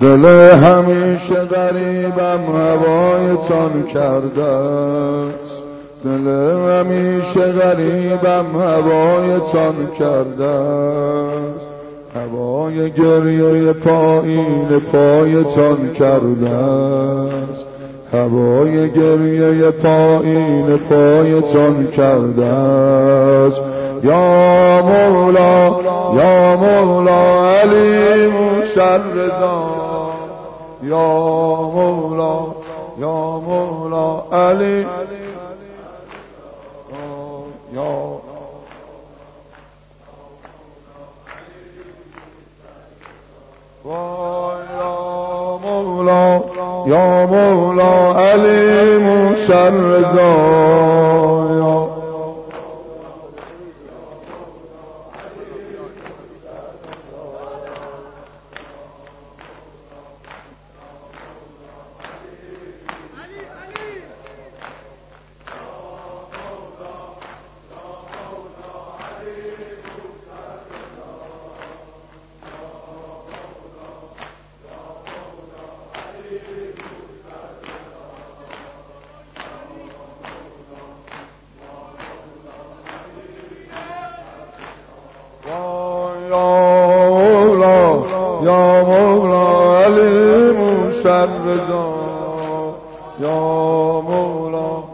دل همیشه غریبم هوایتان کرده است، دل همیشه غریبم هوایتان کرده است، هوای گریه پایین پایتان کرده است، هوای گریه پایین پایتان کرده است. یا مولا یا مولا علی موسی رضا، یا مولا یا مولا علی، یا مولا یا مولا علی موسی رضا. یا مولا علی موسی رضا، یا مولا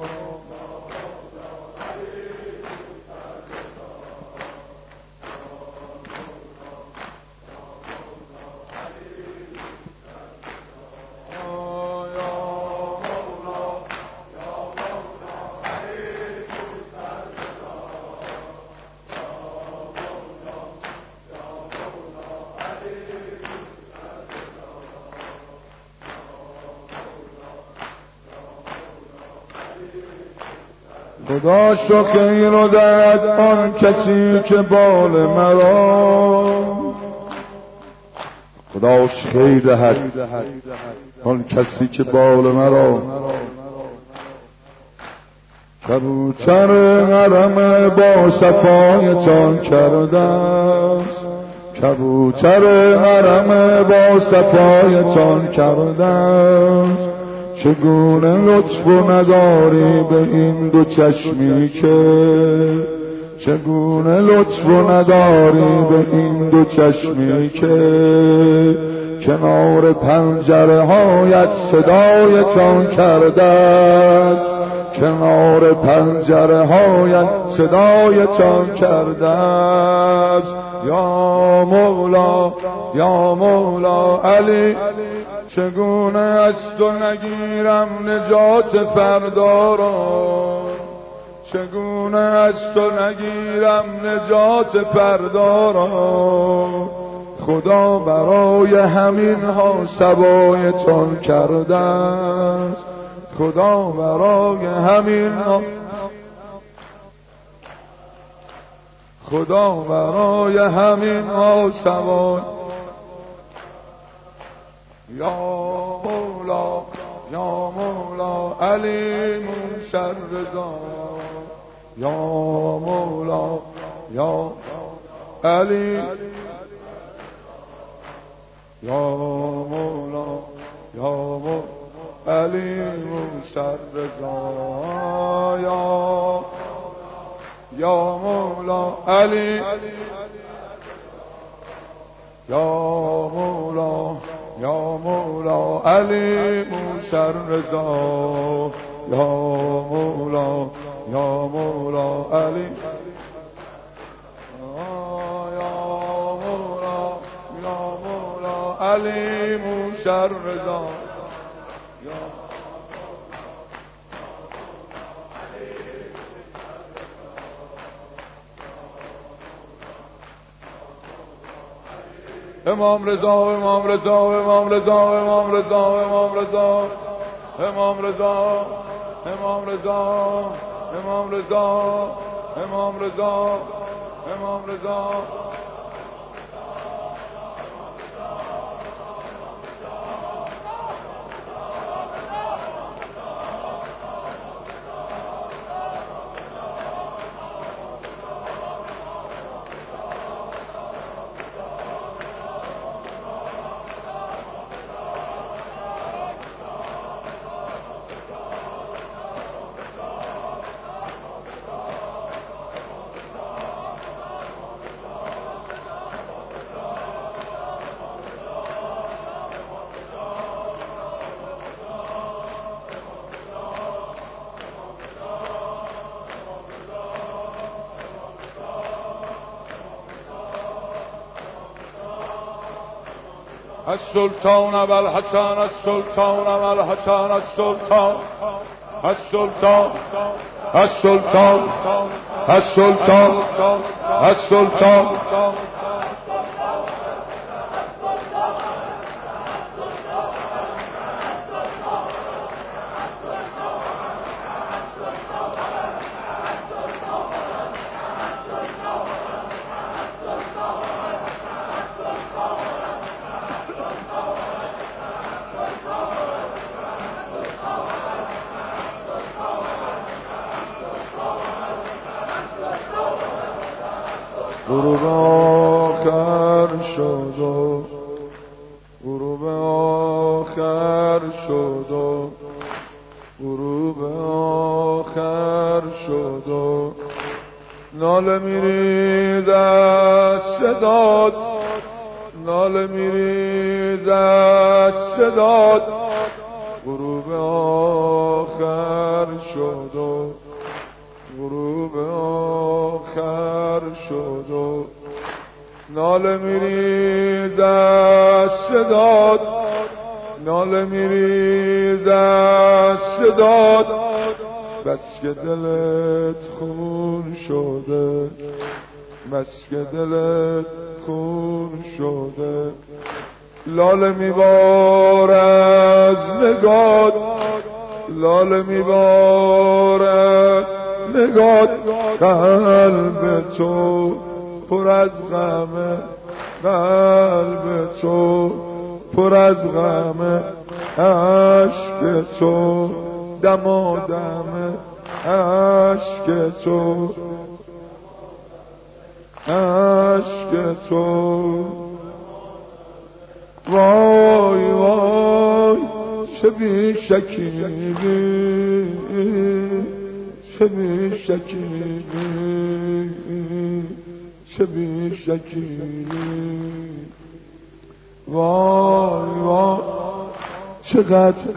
خدا شکر اینو دهد آن کسی که بال مرا، خداش خیر دهد آن کسی که بال مرا. کبوتر حرم با صفایتان کرده است، کبوتر حرم با صفایتان کرده است. چگونه لطف نداری به این دو چشمی که، چگونه لطف نداری به این دو چشمی که کنار پنجره هایت صدایتان کرده است، کنار پنجره هایت صدایتان کرده است. یا مولا یا مولا علی، چگونه از تو نگیرم نجات فردا را، چگونه از تو نگیرم نجات فردا را. خدا برای همین ها سبایتان کرده است، خدا برای همین ها، خدا برای همین ها سبای. یا مولا یا مولا علی موسی رضا، یا مولا یا علی، یا مولا یا مولا علی موسی رضا، یا مولا علی، یا مولا یا مولا علی موسی رضا، یا مولا یا مولا علی، یا مولا یا مولا علی موسی رضا. امام رضا امام رضا امام رضا امام رضا امام رضا امام رضا امام رضا امام رضا امام رضا امام رضا. السلطان ابو الحسن السلطان ابو الحسن السلطان السلطان السلطان السلطان السلطان غروب آخر شد و غروب آخر شد و غروب آخر شد و ناله میریز از صدات ناله میریز از صدات غروب آخر شد و غروب آخر شد و ناله میریز از صدات ناله میریز از صدات بس که دلت خون شده بس که دلت خون شده لاله میبار از نگات لاله میبار از نگات قلب تو پر از غمه قلب تو پر از غمه عشق تو دمادمه عشق تو عشق تو وای وای چه بی شکیبی چه بی شکیبی چه بی شکیبی وای وای چقدر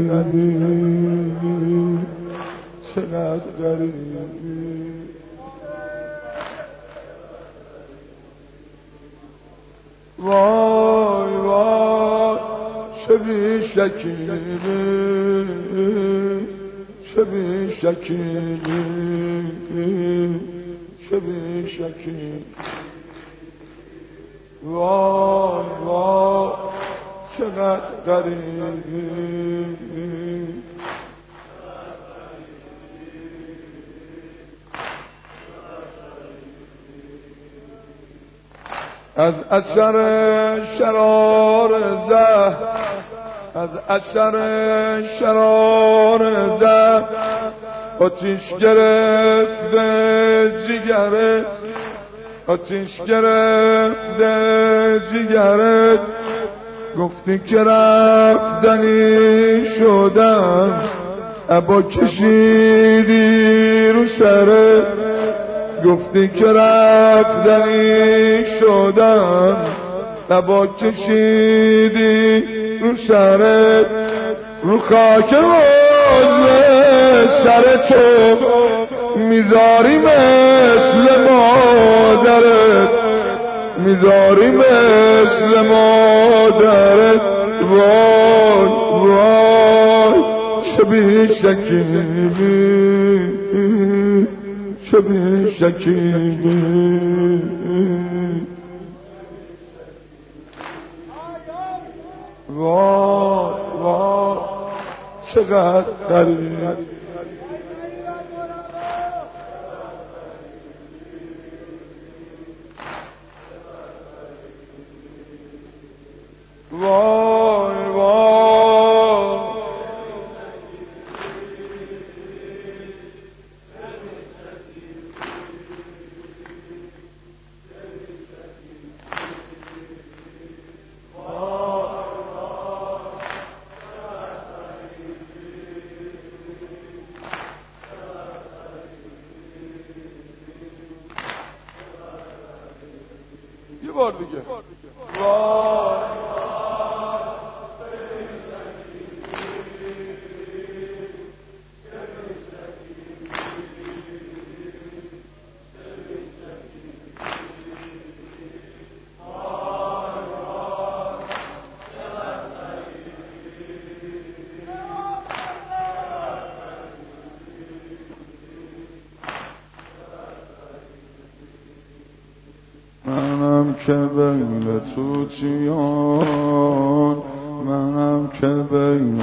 غریبی چقدر غریبی وای وای چه بی شکیبی چه بی شکیبی چه بی شکیبی وای وای چقدر غریبی از اثر شرار زهر از اثر شرار زهر آتیش گرفته جگرت آتیش گرفته جگرت گفتی که رفتنی شدم ابا کشیدی رو سرت گفتی که رفتنی شدم ابا کشیدی رو سرت رو خاک عضو سر تو میذاری مثل مادرت میذاری مثل مادرت وای وای چه بی شکیبی چه بی شکیبی وای وای چقدر غریب وای وای یه بار دیگه وای که بین توتیان، منم که بین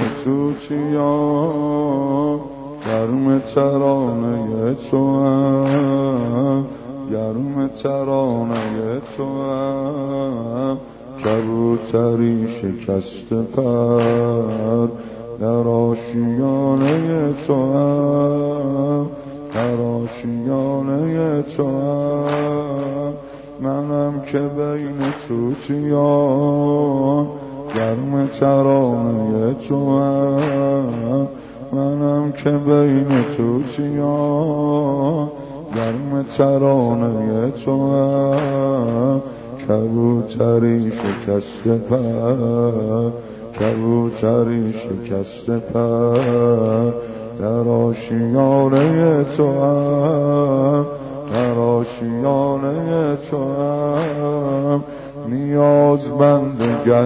توتیان، گرم ترانه تو هم، گرم ترانه تو هم، کبوتری شکست پر در آشیانه تو هم، در آشیانه تو هم، منم که بین توتیان، گرم ترانه تو هم، منم که بین توتیان، گرم ترانه تو هم، کبوتری شکست پر، کبوتری شکست پر در آشیانه تو هم، در آشیانه تو هم، نیازمند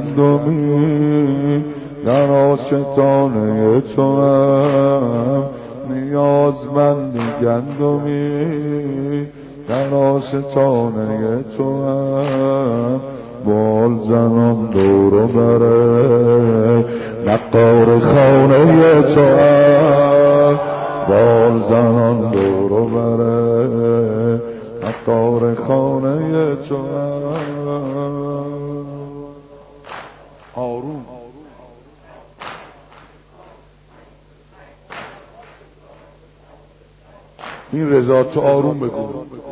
گندمی در آستانه تو هم، نیازمند گندمی در آستانه تو هم، بال زنان دورو بره نقار خانه تو هم، بال زنان دورو بره نقار خانه تو هم. آروم این رضا تو آروم بگو.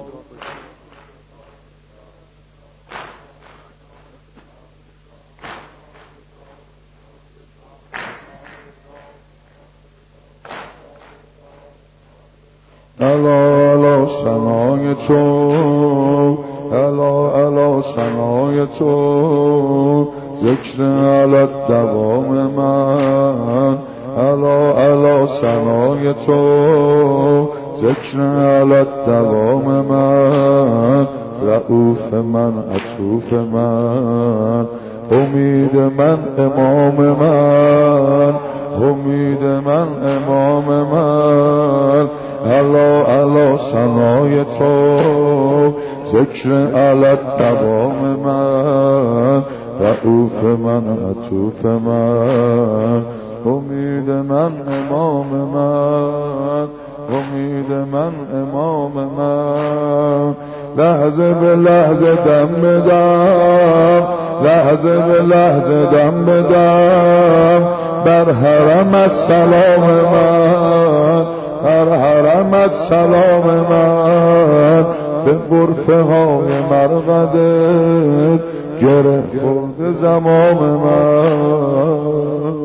الا الا ثنای تو، الا الا ثنای تو، ذکر علت دوام من، الا الا ثنای تو، ذکر علت دوام من، رؤوف من عطوف من، امید من امام من، امید من امام من، الا الا ثنای تو، ذکر علت دوام من، رؤوف من عطوف من، امید من امام من، امید من امام من، لحظه به لحظه دم بدم، لحظه به لحظه دم بدم، بر حرمت سلام من، بر حرمت سلام من، به غرفه های مرقدت گره خورد زمام من.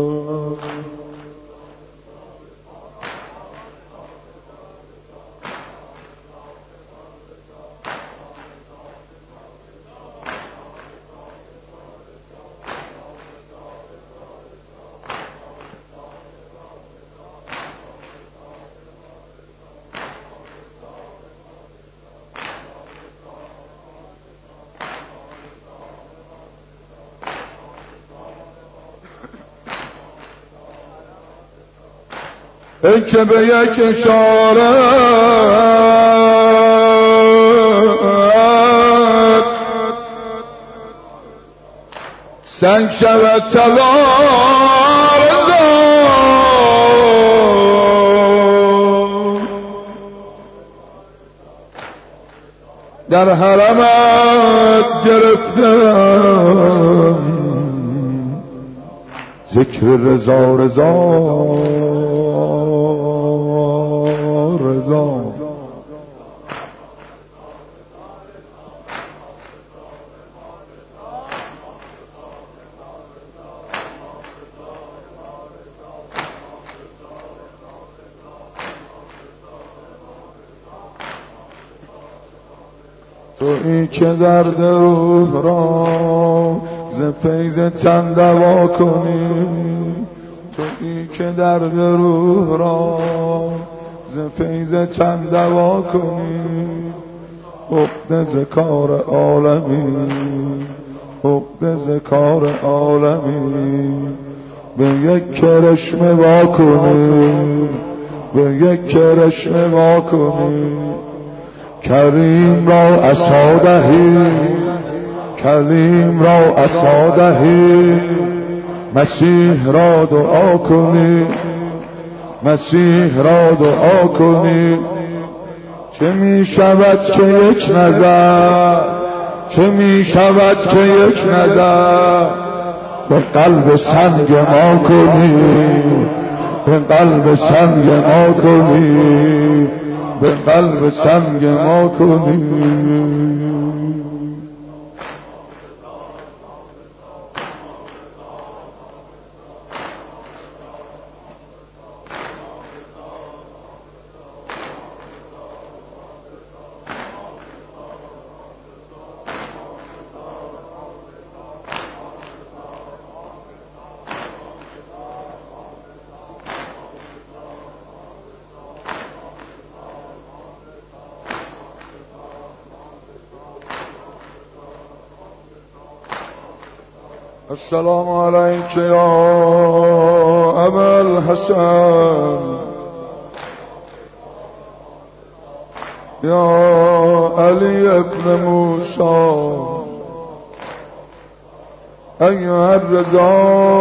ای که به یک اشارت سنگ شود تلار در حرمت گرفتم ذکر رضا رضا رضا، تویی که درد روح را ز فیض تن دوا کنی، تویی که درد روح را ز فیض تن دوا کنی، عقده ز کار عالمی، عقده ز کار عالمی، به یک کرشمه وا کنی، به یک کرشمه وا کنی، کریم را عصا دهی، کلیم را عصا دهی، مسیح را دعا کنی، مسیح را دعا کنی. چه می شود که یک نظر، چه می شود که یک نظر به قلب سنگ ما کنی، به قلب سنگ ما کنی، به قلب سنگ ما کنی. السلام عليك يا أبا الحسن، يا علي بن موسى، أيها الرضا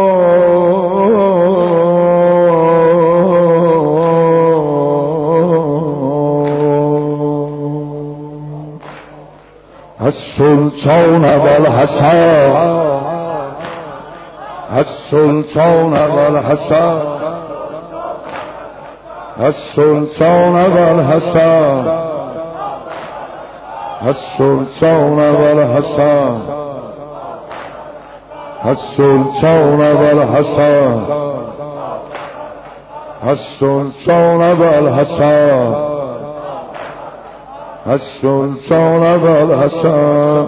السلطان والحسن، السلطان والحسن، السلطان والحسن، السلطان والحسن، السلطان والحسن، السلطان والحسن، السلطان والحسن،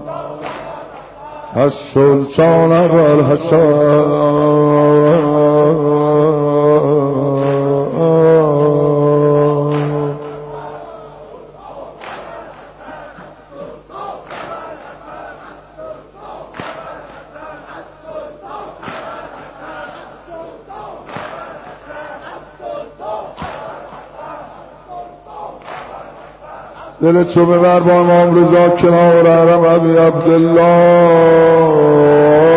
السلطان والحسن. دل تو ببر با امام رضا کنار حرم ابی عبدالله.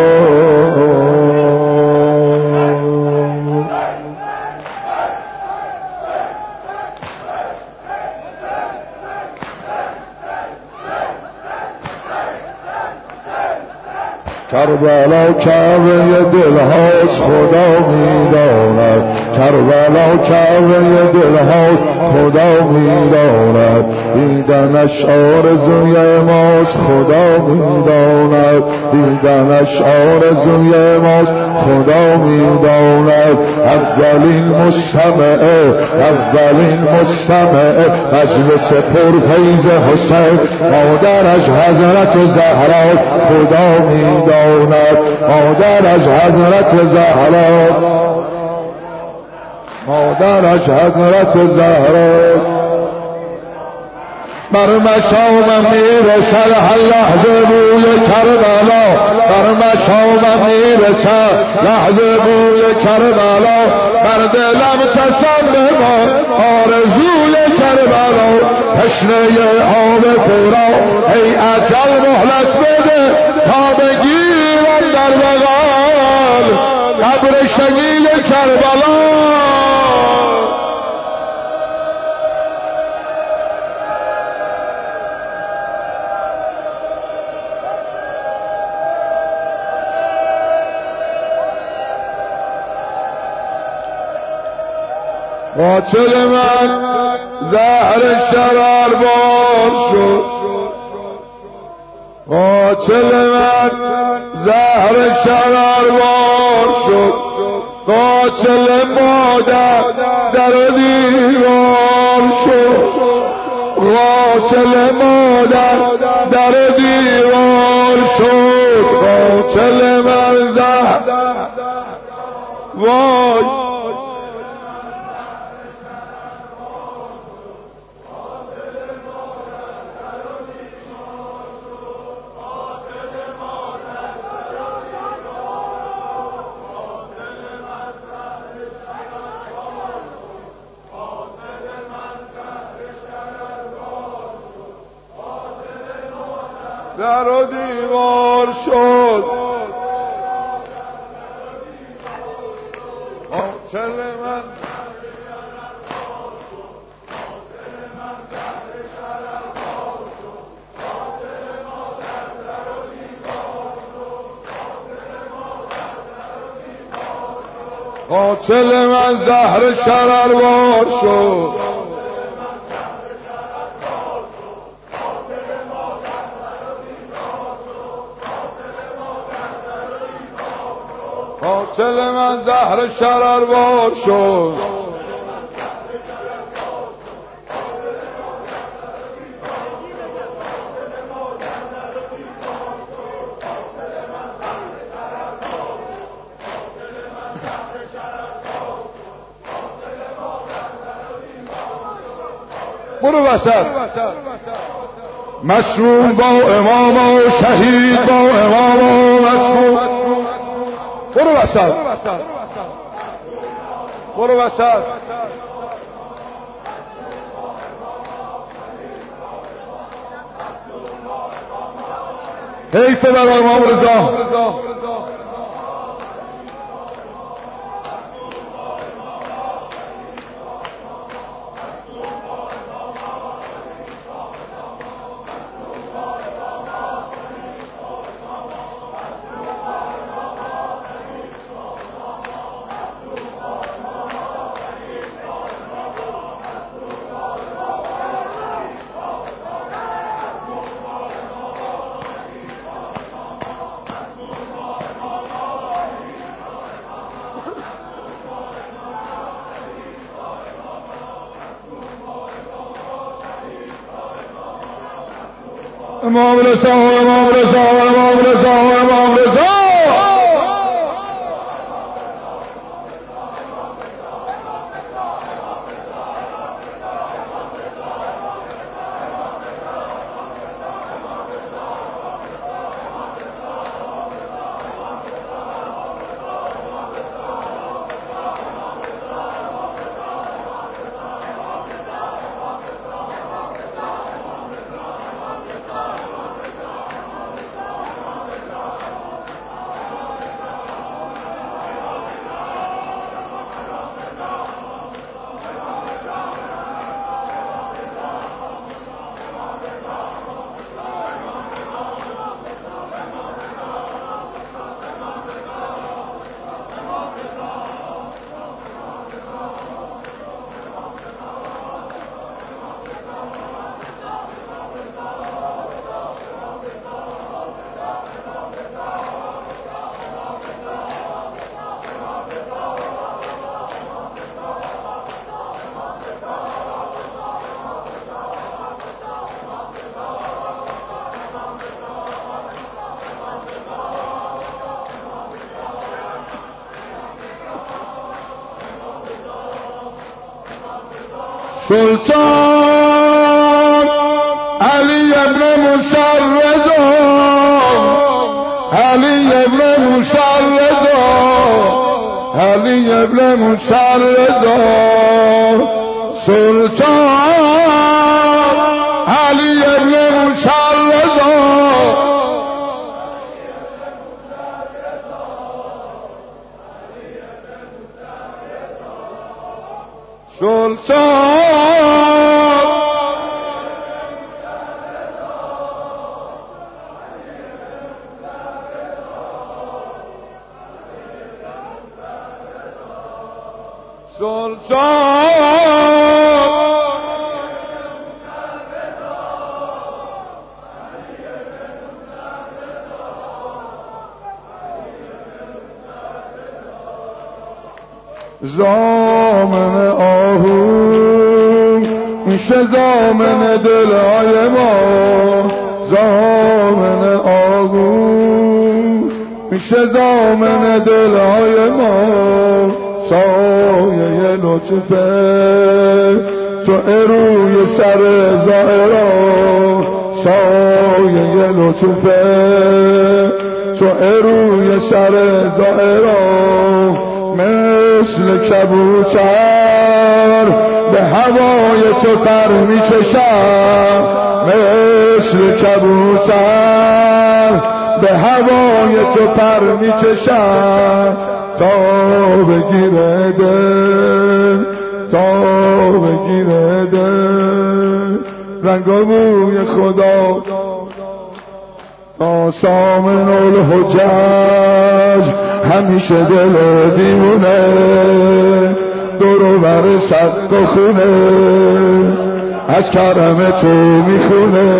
کربلا کعبه دل هاست خدا میداند، کربلا کعبه دل هاست خدا میداند، دیدنش آرزوی ماست خدا میداند، دیدنش آرزوی ماست خدا میداند. اولین مستمع، اولین مستمع مجلس پرفیض حسین، مادرش حضرت زهرا خدا میداند، مادرش حضرت زهرا، مادرش حضرت زهرا. بر مشامم میرسد هر لحظه بوی کربلا، بر مشامم میرسد لحظه بوی کربلا، بر دلم تصمم آرزوی کربلا، تشنه آب فرا ای اجل مهلت بده تا بگیرم در بغل قبر شهید کربلا. قاتل من زهر شرار بار شد، قاتل من زهر شرار بار شد، قاتل مادر در دیوار شد، قاتل مادر در دیوار شد، قاتل من زهر وای در و دیوار شد قاتل من قاتل من زهر شرروار شد قاتل من زهر شرروار شد برو وسط مشروم با امام و شهید با امام و مشروم برو وسط برو وسط حیف برای امام رضا امام رضا امام رضا امام رضا امام رضا سلطان علی ابن موسی رضا علی ابن موسی رضا علی ابن موسی رضا سلطان علی ابن موسی رضا سلطان زامن آهو میشه زامن دلهای ما زامن آهو میشه زامن دلهای ما سایه لطفه تو روی سر زائرا سایه لطفه تو روی سر زائرا مثل کبوتر به هوای تو پر میکشم مثل کبوتر به هوای تو پر میکشد تا بگیره دل، تا بگیره دل. رنگ و بوی خدا تا سامن الحجج همیشه دل دیونه دور و بر صد و خونه از کرم تو میخونه.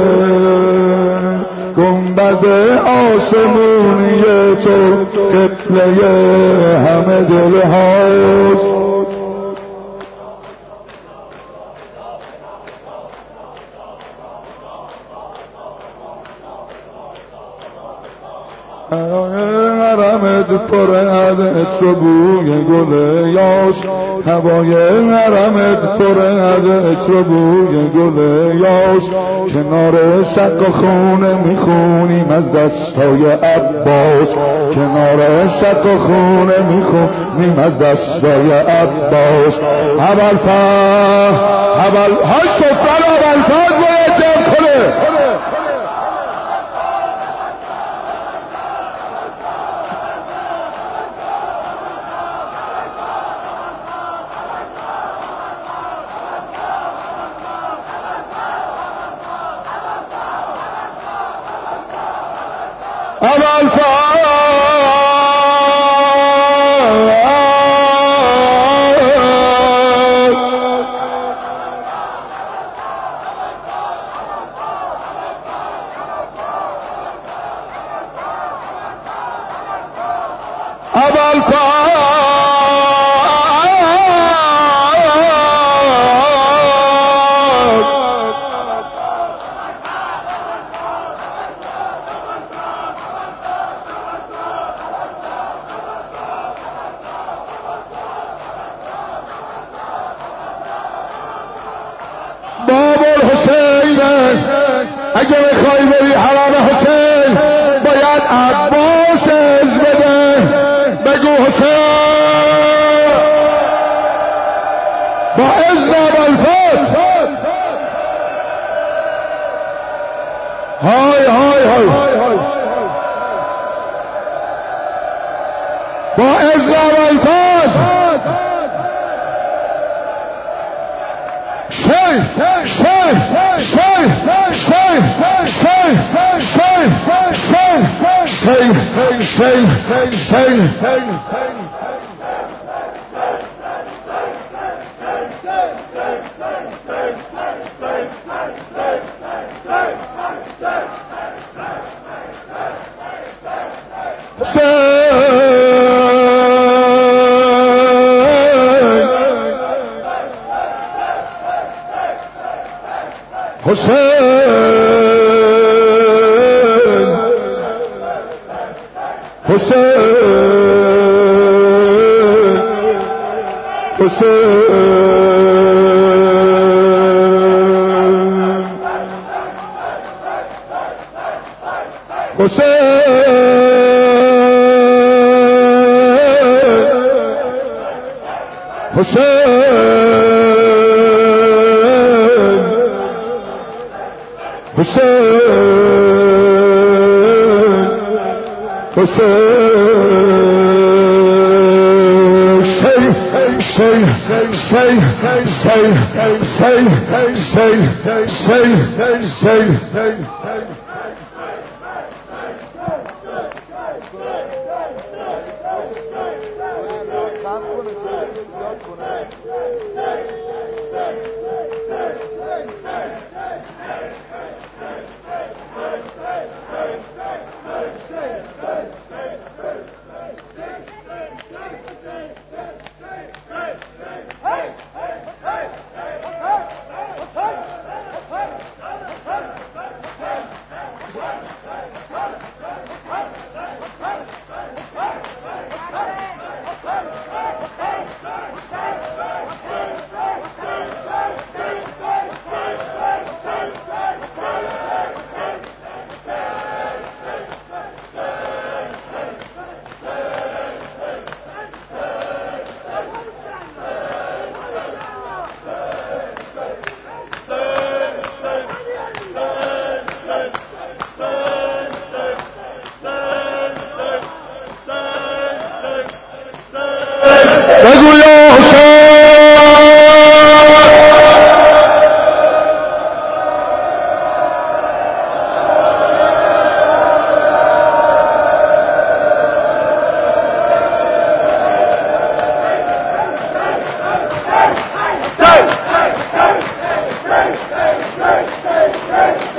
گنبد آسمونی تو قبله همه دل هاست. حرمت پر از عطر و بوی گل یاس، هوای حرمت پر از عطر و بوی گل یاس. کنار سقا خونه میخونیم از دستای عباس، کنار سقا خونه میخونیم از دستای عباس. های سفر ابوالفضل باید جمع کنه. اگه میخوای بری حرم حسین باید عباس از بده. بگو حسین با اذن ابوالفضل. های های های با اذن ابوالفضل. hey, hey, hey, hey.